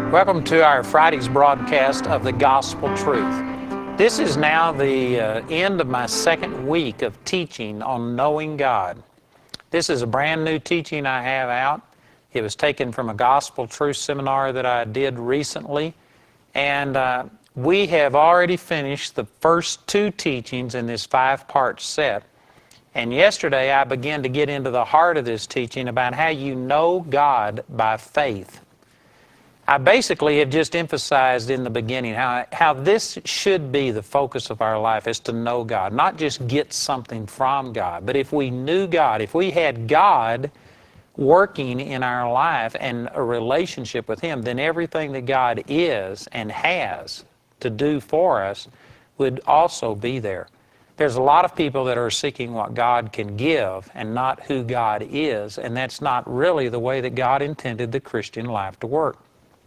Welcome to our Friday's broadcast of the Gospel Truth. This is now the end of my second week of teaching on knowing God. This is a brand new teaching I have out. It was taken from a Gospel Truth seminar that I did recently, and we have already finished the first two teachings in this 5-part set. And yesterday I began to get into the heart of this teaching about how you know God by faith. I basically have just emphasized in the beginning how this should be the focus of our life, is to know God, not just get something from God. But if we knew God, if we had God working in our life and a relationship with Him, then everything that God is and has to do for us would also be there. There's a lot of people that are seeking what God can give and not who God is, and that's not really the way that God intended the Christian life to work.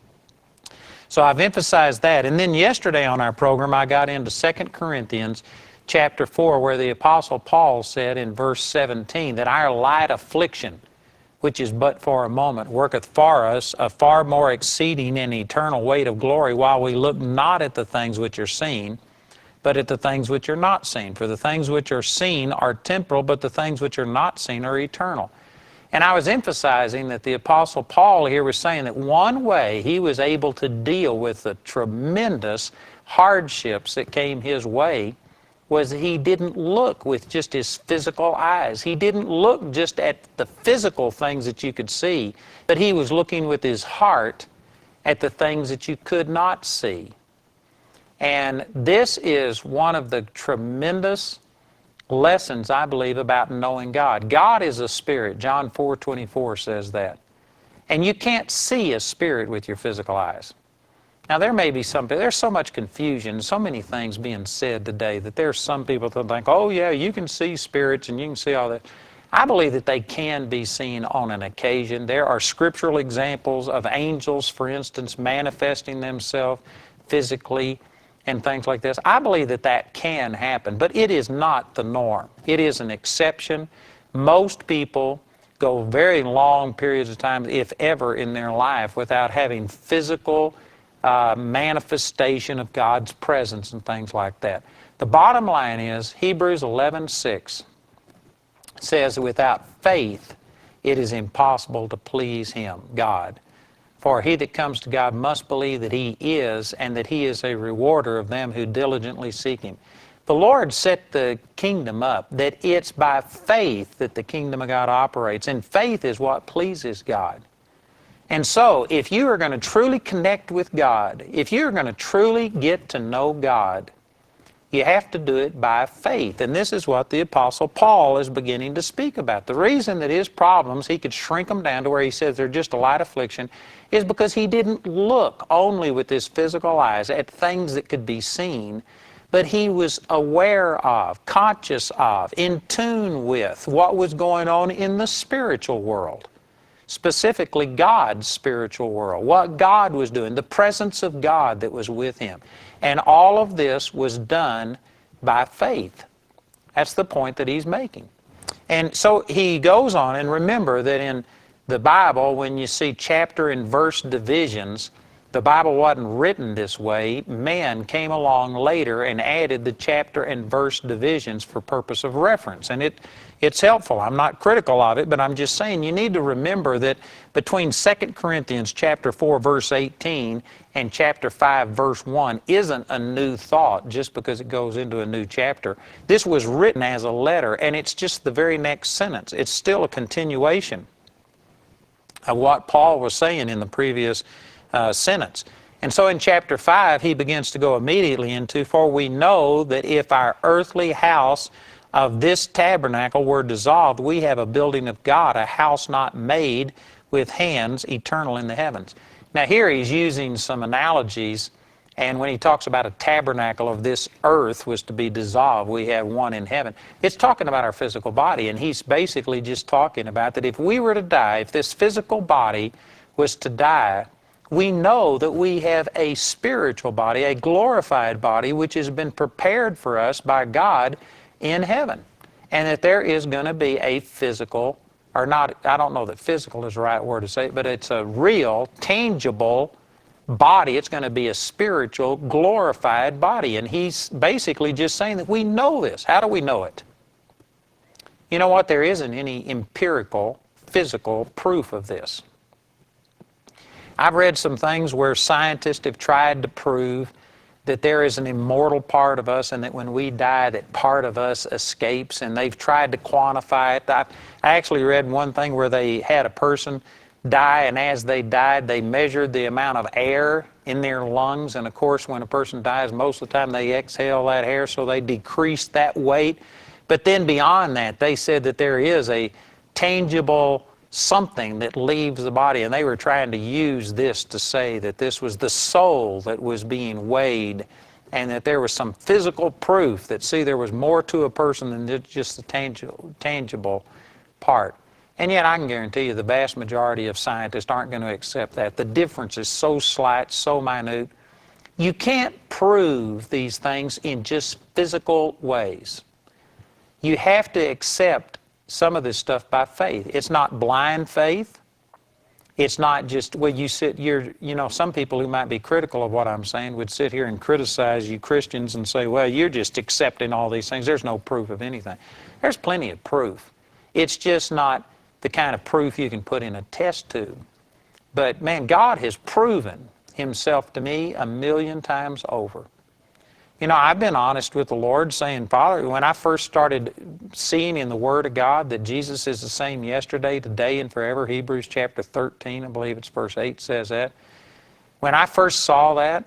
So I've emphasized that. And then yesterday on our program, I got into 2 Corinthians chapter 4, where the Apostle Paul said in verse 17 that our light affliction, which is but for a moment, worketh for us a far more exceeding and eternal weight of glory, while we look not at the things which are seen, but at the things which are not seen. For the things which are seen are temporal, but the things which are not seen are eternal. And I was emphasizing that the Apostle Paul here was saying that one way he was able to deal with the tremendous hardships that came his way was that he didn't look with just his physical eyes. He didn't look just at the physical things that you could see, but he was looking with his heart at the things that you could not see. And this is one of the tremendous lessons, I believe, about knowing God. God is a spirit. John 4:24 says that. And you can't see a spirit with your physical eyes. Now, there may be there's so much confusion, so many things being said today that there's some people that think, oh yeah, you can see spirits and you can see all that. I believe that they can be seen on an occasion. There are scriptural examples of angels, for instance, manifesting themselves physically and things like this. I believe that that can happen, but it is not the norm. It is an exception. Most people go very long periods of time, if ever, in their life without having physical manifestation of God's presence and things like that. The bottom line is Hebrews 11:6 says, without faith it is impossible to please Him, God. For he that comes to God must believe that He is, and that He is a rewarder of them who diligently seek Him. The Lord set the kingdom up, that it's by faith that the kingdom of God operates, and faith is what pleases God. And so, if you are going to truly connect with God, if you're going to truly get to know God, you have to do it by faith. And this is what the Apostle Paul is beginning to speak about. The reason that his problems, he could shrink them down to where he says they're just a light affliction, is because he didn't look only with his physical eyes at things that could be seen, but he was aware of, conscious of, in tune with what was going on in the spiritual world. Specifically God's spiritual world, what God was doing, the presence of God that was with him. And all of this was done by faith. That's the point that he's making. And so he goes on, and remember that in the Bible, when you see chapter and verse divisions, the Bible wasn't written this way. Man came along later and added the chapter and verse divisions for purpose of reference. And it's helpful. I'm not critical of it, but I'm just saying you need to remember that between 2 Corinthians chapter 4, verse 18 and chapter 5, verse 1 isn't a new thought just because it goes into a new chapter. This was written as a letter, and it's just the very next sentence. It's still a continuation of what Paul was saying in the previous sentence. And so in chapter 5, he begins to go immediately into, for we know that if our earthly house of this tabernacle were dissolved, we have a building of God, a house not made with hands, eternal in the heavens. Now here he's using some analogies, and when he talks about a tabernacle of this earth was to be dissolved, we have one in heaven. It's talking about our physical body, and he's basically just talking about that if we were to die, if this physical body was to die, we know that we have a spiritual body, a glorified body, which has been prepared for us by God in heaven. And that there is going to be a physical, or not, I don't know that physical is the right word to say, but it's a real, tangible body. It's going to be a spiritual, glorified body. And he's basically just saying that we know this. How do we know it? You know what? There isn't any empirical, physical proof of this. I've read some things where scientists have tried to prove that there is an immortal part of us and that when we die that part of us escapes, and they've tried to quantify it. I actually read one thing where they had a person die, and as they died they measured the amount of air in their lungs, and of course when a person dies most of the time they exhale that air, so they decreased that weight. But then beyond that they said that there is a tangible something that leaves the body, and they were trying to use this to say that this was the soul that was being weighed, and that there was some physical proof that, see, there was more to a person than just the tangible part. And yet I can guarantee you the vast majority of scientists aren't going to accept that. The difference is so slight, so minute. You can't prove these things in just physical ways. You have to accept some of this stuff by faith. It's not blind faith. It's not just, well, some people who might be critical of what I'm saying would sit here and criticize you Christians and say, well, you're just accepting all these things. There's no proof of anything. There's plenty of proof. It's just not the kind of proof you can put in a test tube. But man, God has proven himself to me 1,000,000 times over. You know, I've been honest with the Lord saying, Father, when I first started seeing in the Word of God that Jesus is the same yesterday, today, and forever, Hebrews chapter 13, I believe it's verse 8 says that. When I first saw that,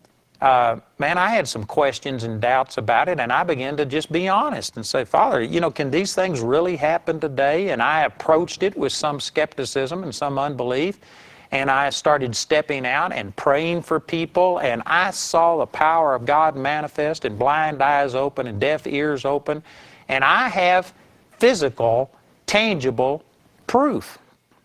man, I had some questions and doubts about it, and I began to just be honest and say, Father, you know, can these things really happen today? And I approached it with some skepticism and some unbelief. And I started stepping out and praying for people, and I saw the power of God manifest, and blind eyes open and deaf ears open. And I have physical, tangible proof.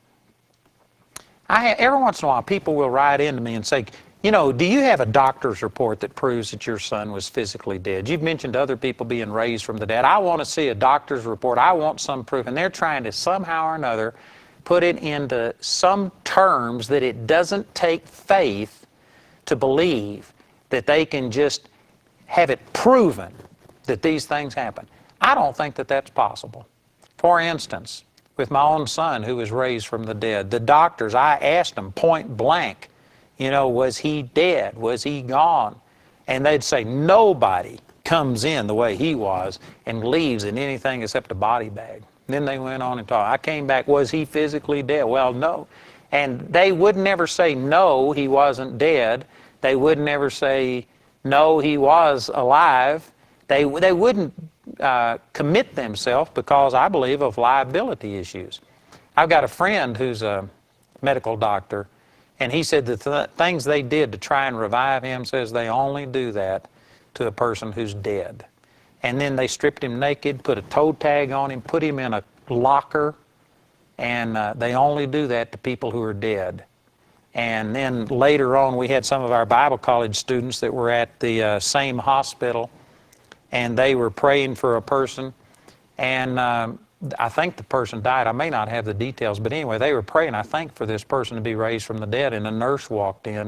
Every once in a while people will write into me and say, you know, do you have a doctor's report that proves that your son was physically dead? You've mentioned other people being raised from the dead. I want to see a doctor's report. I want some proof. And they're trying to somehow or another put it into some terms that it doesn't take faith to believe that they can just have it proven that these things happen. I don't think that that's possible. For instance, with my own son who was raised from the dead, the doctors, I asked them point blank, you know, was he dead? Was he gone? And they'd say nobody comes in the way he was and leaves in anything except a body bag. Then they went on and talked. I came back, was he physically dead? Well, no. And they would never say, no, he wasn't dead. They would never say, no, he was alive. They wouldn't commit themselves because, I believe, of liability issues. I've got a friend who's a medical doctor, and he said that the things they did to try and revive him, says they only do that to a person who's dead. And then they stripped him naked, put a toe tag on him, put him in a locker, and they only do that to people who are dead. And then later on, we had some of our Bible college students that were at the same hospital, and they were praying for a person, and I think the person died. I may not have the details, but anyway, they were praying, I think, for this person to be raised from the dead, and a nurse walked in,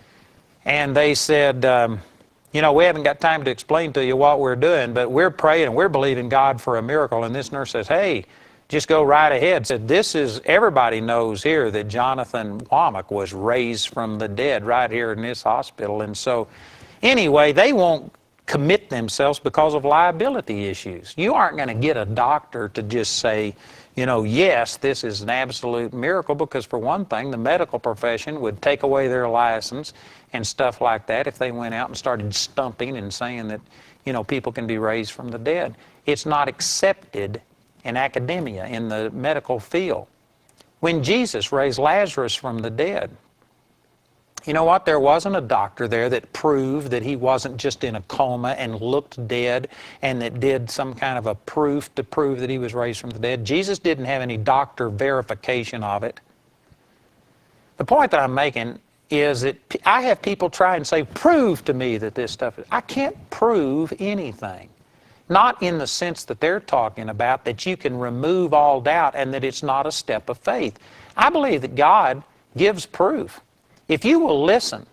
and they said, you know, we haven't got time to explain to you what we're doing, but we're praying and we're believing God for a miracle. And this nurse says, hey, just go right ahead. Said, everybody knows here that Jonathan Womack was raised from the dead right here in this hospital. And so, anyway, they won't commit themselves because of liability issues. You aren't going to get a doctor to just say, you know, yes, this is an absolute miracle, because for one thing, the medical profession would take away their license and stuff like that if they went out and started stumping and saying that, you know, people can be raised from the dead. It's not accepted in academia, in the medical field. When Jesus raised Lazarus from the dead, you know what? There wasn't a doctor there that proved that he wasn't just in a coma and looked dead, and that did some kind of a proof to prove that he was raised from the dead. Jesus didn't have any doctor verification of it. The point that I'm making is that I have people try and say, prove to me that this stuff is. I can't prove anything. Not in the sense that they're talking about, that you can remove all doubt and that it's not a step of faith. I believe that God gives proof. If you will listen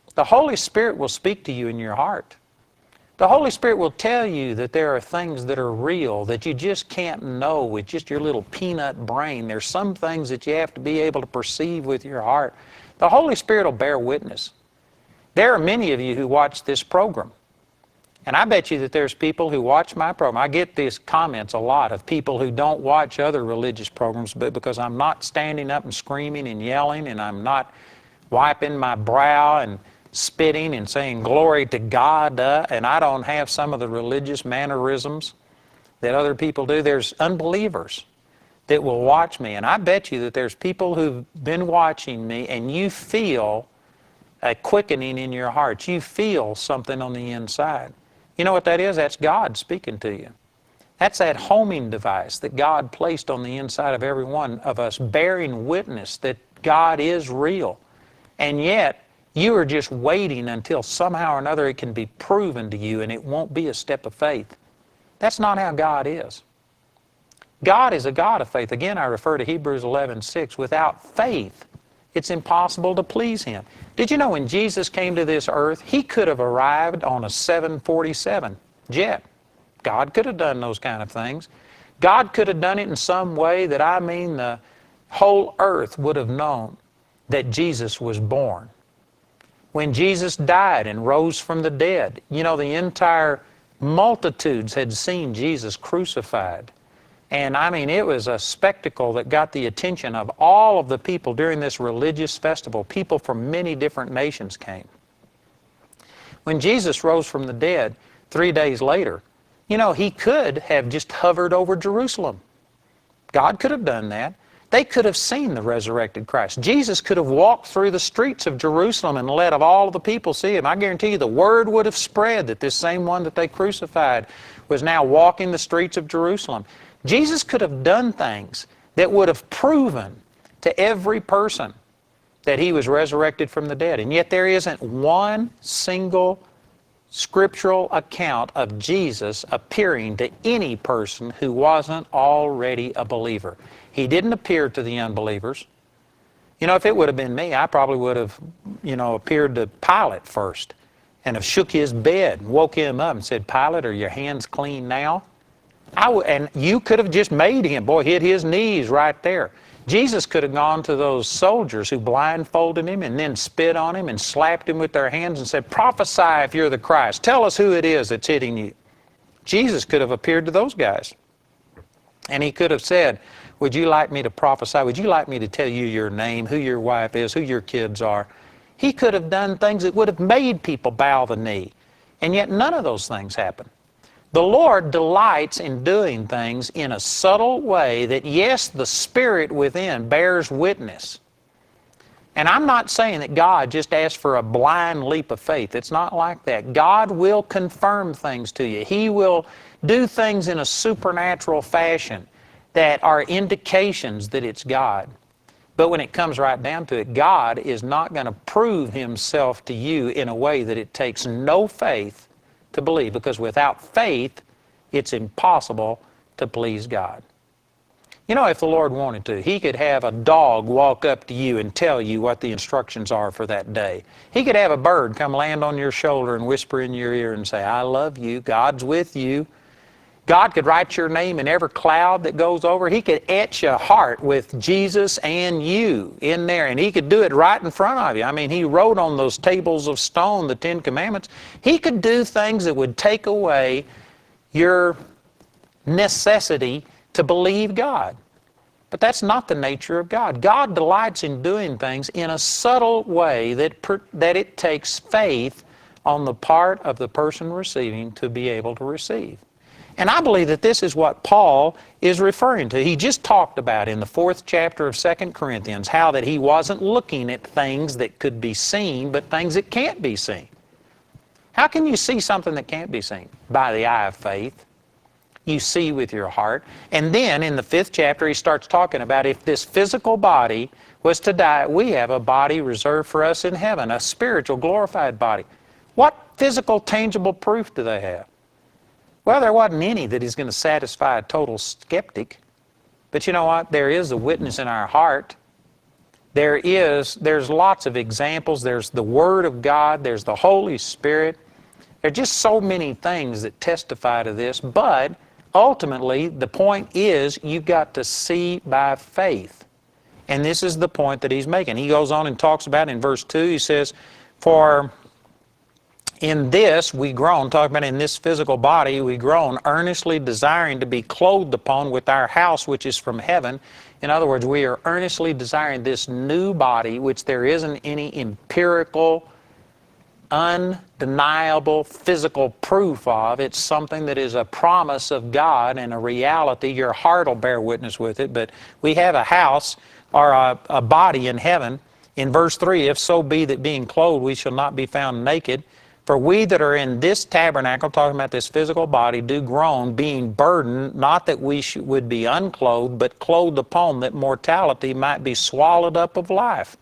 The Holy Spirit will speak to you in your heart. The Holy Spirit will tell you that there are things that are real that you just can't know with just your little peanut brain. There's some things that you have to be able to perceive with your heart. The Holy Spirit will bear witness. There are many of you who watch this program. And I bet you that there's people who watch my program. I get these comments a lot of people who don't watch other religious programs, but because I'm not standing up and screaming and yelling, and I'm not wiping my brow and spitting and saying glory to God, and I don't have some of the religious mannerisms that other people do. There's unbelievers that will watch me, and I bet you that there's people who've been watching me, and you feel a quickening in your heart. You feel something on the inside. You know what that is? That's God speaking to you. That's that homing device that God placed on the inside of every one of us, bearing witness that God is real. And yet, you are just waiting until somehow or another it can be proven to you, and it won't be a step of faith. That's not how God is. God is a God of faith. Again, I refer to Hebrews 11:6. Without faith, it's impossible to please Him. Did you know when Jesus came to this earth, He could have arrived on a 747 jet. God could have done those kind of things. God could have done it in some way that, I mean, the whole earth would have known that Jesus was born. When Jesus died and rose from the dead, you know, the entire multitudes had seen Jesus crucified. And I mean, it was a spectacle that got the attention of all of the people during this religious festival. People from many different nations came. When Jesus rose from the dead 3 days later, you know, He could have just hovered over Jerusalem. God could have done that. They could have seen the resurrected Christ. Jesus could have walked through the streets of Jerusalem and let of all the people see Him. I guarantee you the word would have spread that this same one that they crucified was now walking the streets of Jerusalem. Jesus could have done things that would have proven to every person that He was resurrected from the dead. And yet there isn't one single scriptural account of Jesus appearing to any person who wasn't already a believer. He didn't appear to the unbelievers. You know, if it would have been me, I probably would have, you know, appeared to Pilate first and have shook his bed and woke him up and said, Pilate, are your hands clean now? And you could have just made him, boy, hit his knees right there. Jesus could have gone to those soldiers who blindfolded him and then spit on him and slapped him with their hands and said, prophesy if you're the Christ. Tell us who it is that's hitting you. Jesus could have appeared to those guys. And He could have said, would you like me to prophesy? Would you like me to tell you your name, who your wife is, who your kids are? He could have done things that would have made people bow the knee. And yet none of those things happened. The Lord delights in doing things in a subtle way that, yes, the Spirit within bears witness. And I'm not saying that God just asks for a blind leap of faith. It's not like that. God will confirm things to you. He will do things in a supernatural fashion that are indications that it's God. But when it comes right down to it, God is not going to prove Himself to you in a way that it takes no faith to believe, because without faith, it's impossible to please God. You know, if the Lord wanted to, He could have a dog walk up to you and tell you what the instructions are for that day. He could have a bird come land on your shoulder and whisper in your ear and say, I love you, God's with you. God could write your name in every cloud that goes over. He could etch a heart with Jesus and you in there, and He could do it right in front of you. I mean, He wrote on those tables of stone the 10 Commandments. He could do things that would take away your necessity to believe God. But that's not the nature of God. God delights in doing things in a subtle way that it takes faith on the part of the person receiving to be able to receive. And I believe that this is what Paul is referring to. He just talked about in the 4th chapter of 2 Corinthians how that he wasn't looking at things that could be seen, but things that can't be seen. How can you see something that can't be seen? By the eye of faith. You see with your heart. And then in the 5th chapter he starts talking about if this physical body was to die, we have a body reserved for us in heaven, a spiritual glorified body. What physical tangible proof do they have? Well, there wasn't any that is going to satisfy a total skeptic. But you know what? There is a witness in our heart There's lots of examples. There's the Word of God. There's the Holy Spirit. There are just so many things that testify to this, but ultimately the point is you've got to see by faith. And this is the point that he's making. He goes on and talks about in verse 2, he says, for in this we groan, talking about in this physical body, we groan, earnestly desiring to be clothed upon with our house which is from heaven. In other words, we are earnestly desiring this new body, which there isn't any empirical, undeniable physical proof of. It's something that is a promise of God and a reality. Your heart will bear witness with it, but we have a house or a body in heaven. In verse 3, if so be that being clothed we shall not be found naked, for we that are in this tabernacle, talking about this physical body, do groan, being burdened, not that we would be unclothed, but clothed upon, that mortality might be swallowed up of life.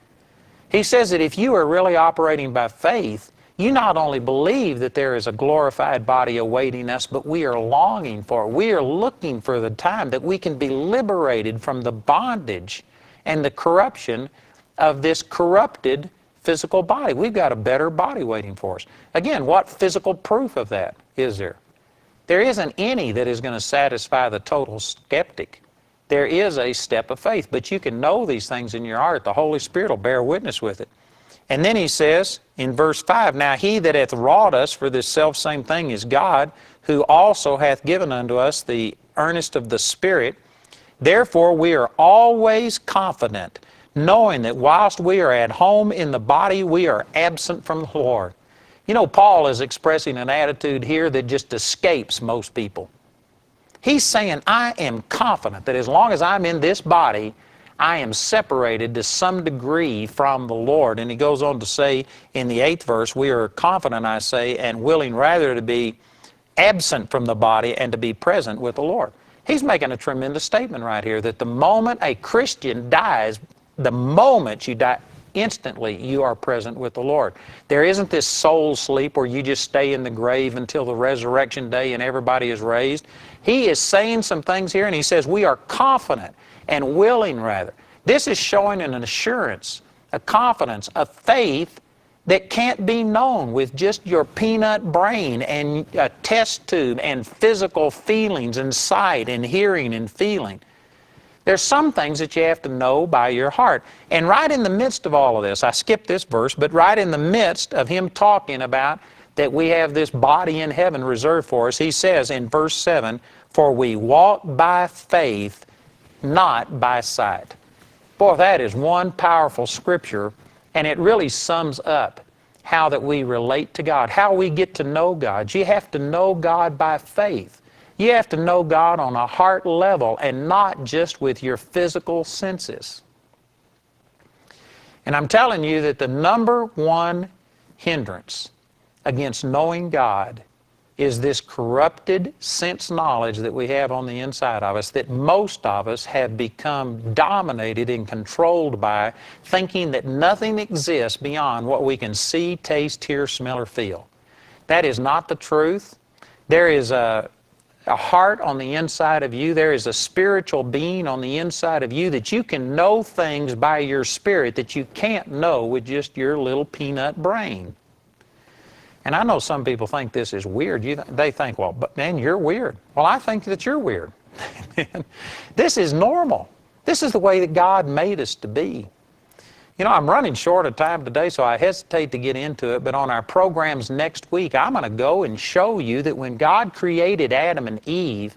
He says that if you are really operating by faith, you not only believe that there is a glorified body awaiting us, but we are longing for it. We are looking for the time that we can be liberated from the bondage and the corruption of this corrupted physical body. We've got a better body waiting for us. Again, what physical proof of that is there? There isn't any that is going to satisfy the total skeptic. There is a step of faith, but you can know these things in your heart. The Holy Spirit will bear witness with it. And then he says in verse 5, now he that hath wrought us for this selfsame thing is God, who also hath given unto us the earnest of the Spirit. Therefore we are always confident, knowing that whilst we are at home in the body, we are absent from the Lord. You know, Paul is expressing an attitude here that just escapes most people. He's saying, I am confident that as long as I'm in this body, I am separated to some degree from the Lord. And he goes on to say in the 8th verse, we are confident, I say, and willing rather to be absent from the body and to be present with the Lord. He's making a tremendous statement right here that the moment a Christian dies, the moment you die, instantly you are present with the Lord. There isn't this soul sleep where you just stay in the grave until the resurrection day and everybody is raised. He is saying some things here, and he says we are confident and willing rather. This is showing an assurance, a confidence, a faith that can't be known with just your peanut brain and a test tube and physical feelings and sight and hearing and feeling. There's some things that you have to know by your heart. And right in the midst of all of this, I skipped this verse, but right in the midst of him talking about that we have this body in heaven reserved for us, he says in verse 7, for we walk by faith, not by sight. Boy, that is one powerful scripture, and it really sums up how that we relate to God, how we get to know God. You have to know God by faith. You have to know God on a heart level and not just with your physical senses. And I'm telling you that the number one hindrance against knowing God is this corrupted sense knowledge that we have on the inside of us, that most of us have become dominated and controlled by, thinking that nothing exists beyond what we can see, taste, hear, smell, or feel. That is not the truth. There is a heart on the inside of you. There is a spiritual being on the inside of you that you can know things by your spirit that you can't know with just your little peanut brain. And I know some people think this is weird. They think, well, but man, you're weird. Well, I think that you're weird. This is normal. This is the way that God made us to be. You know, I'm running short of time today, so I hesitate to get into it, but on our programs next week, I'm going to go and show you that when God created Adam and Eve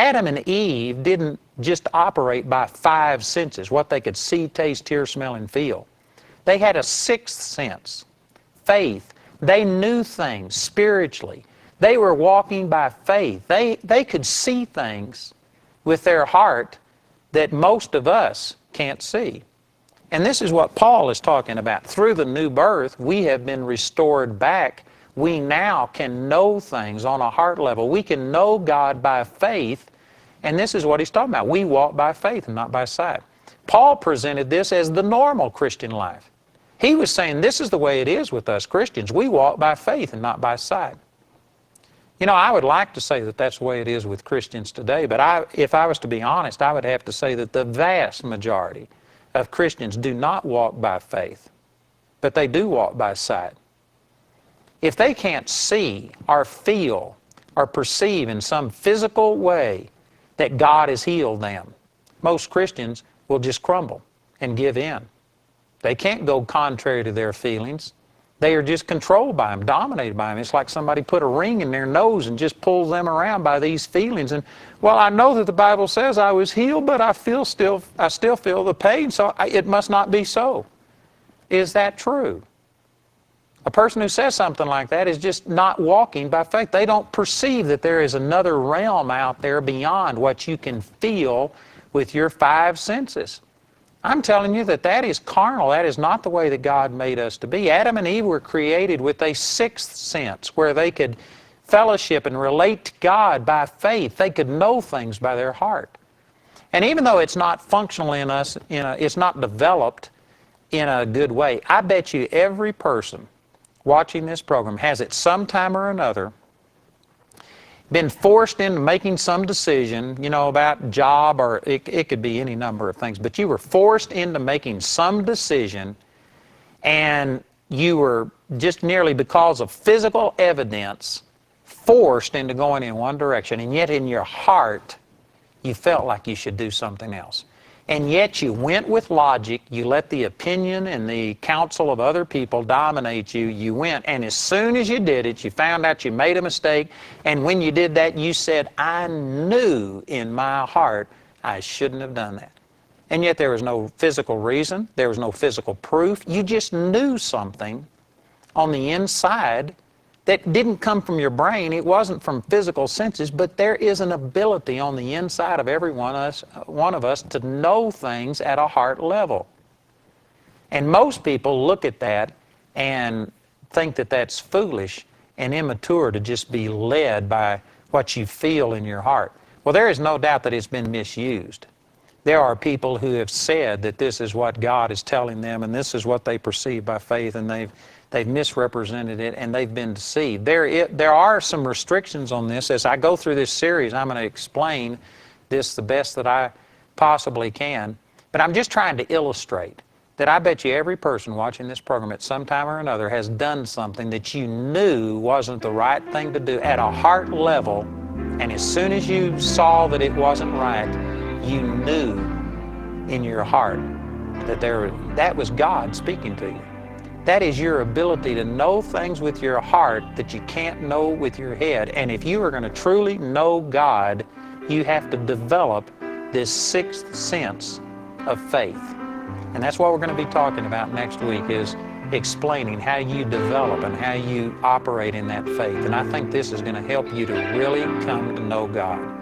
didn't just operate by 5 senses, what they could see, taste, hear, smell, and feel. They had a 6th sense, faith. They knew things spiritually. They were walking by faith. They could see things with their heart that most of us can't see. And this is what Paul is talking about. Through the new birth, we have been restored back. We now can know things on a heart level. We can know God by faith, and this is what he's talking about. We walk by faith and not by sight. Paul presented this as the normal Christian life. He was saying this is the way it is with us Christians. We walk by faith and not by sight. You know, I would like to say that that's the way it is with Christians today, but if I was to be honest, I would have to say that the vast majority of Christians do not walk by faith, but they do walk by sight. If they can't see or feel or perceive in some physical way that God has healed them, most Christians will just crumble and give in. They can't go contrary to their feelings. They are just controlled by them, dominated by them. It's like somebody put a ring in their nose and just pulls them around by these feelings. And, well, I know that the Bible says I was healed, but I still feel the pain, so it must not be so. Is that true? A person who says something like that is just not walking by faith. They don't perceive that there is another realm out there beyond what you can feel with your five senses. I'm telling you that that is carnal. That is not the way that God made us to be. Adam and Eve were created with a sixth sense where they could fellowship and relate to God by faith. They could know things by their heart. And even though it's not functional in us, it's not developed in a good way, I bet you every person watching this program has at some time or another been forced into making some decision, about job, or it could be any number of things, but you were forced into making some decision, and you were just nearly because of physical evidence forced into going in one direction, and yet in your heart you felt like you should do something else. And yet you went with logic, you let the opinion and the counsel of other people dominate you, you went, and as soon as you did it, you found out you made a mistake, and when you did that, you said, I knew in my heart I shouldn't have done that. And yet there was no physical reason, there was no physical proof, you just knew something on the inside that didn't come from your brain, it wasn't from physical senses, but there is an ability on the inside of every one of us to know things at a heart level. And most people look at that and think that that's foolish and immature to just be led by what you feel in your heart. Well, there is no doubt that it's been misused. There are people who have said that this is what God is telling them and this is what they perceive by faith, and they've misrepresented it and they've been deceived. There are some restrictions on this. As I go through this series, I'm going to explain this the best that I possibly can. But I'm just trying to illustrate that I bet you every person watching this program at some time or another has done something that you knew wasn't the right thing to do at a heart level, and as soon as you saw that it wasn't right, you knew in your heart that that was God speaking to you. That is your ability to know things with your heart that you can't know with your head. And if you are going to truly know God, you have to develop this sixth sense of faith. And that's what we're going to be talking about next week, is explaining how you develop and how you operate in that faith. And I think this is going to help you to really come to know God.